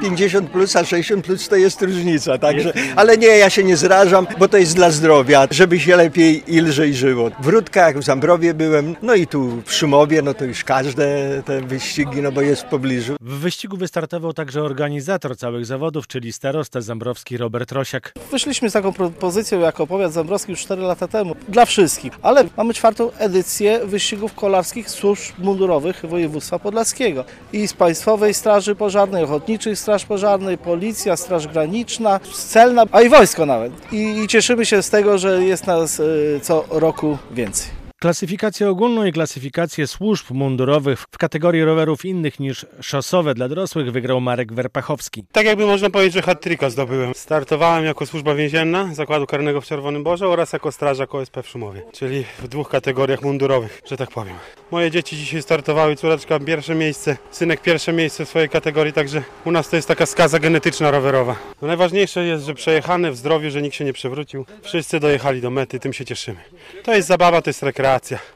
50 plus, a 60 plus to jest różnica, także, ale nie, ja się nie zrażam, bo to jest dla zdrowia, żeby się lepiej i lżej żyło. W Rudkach, w Zambrowie byłem, no i tu w Szumowie, no to już każde te wyścigi, no bo jest w pobliżu. W wyścigu wystartował także organizator całych zawodów, czyli starosta zambrowski Robert Rosiak. Wyszliśmy z taką propozycją jako powiat zambrowski już 4 lata temu dla wszystkich, ale mamy 4. edycję wyścigów kolarskich służb mundurowych województwa podlaskiego i z Państwowej Straży Pożarnej, Ochotniczej Straż Pożarnej, Policja, Straż Graniczna, Celna, a i wojsko nawet. I cieszymy się z tego, że jest nas co roku więcej. Klasyfikację ogólną i klasyfikację służb mundurowych w kategorii rowerów innych niż szosowe dla dorosłych wygrał Marek Werpachowski. Tak jakby można powiedzieć, że hat-tricka zdobyłem. Startowałem jako służba więzienna Zakładu Karnego w Czerwonym Borze oraz jako strażak OSP w Szumowie, czyli w 2 kategoriach mundurowych, że tak powiem. Moje dzieci dzisiaj startowały, córeczka pierwsze miejsce, synek pierwsze miejsce w swojej kategorii, także u nas to jest taka skaza genetyczna rowerowa. No najważniejsze jest, że przejechane w zdrowiu, że nikt się nie przewrócił. Wszyscy dojechali do mety, tym się cieszymy. To jest zabawa, to jest rekreacja.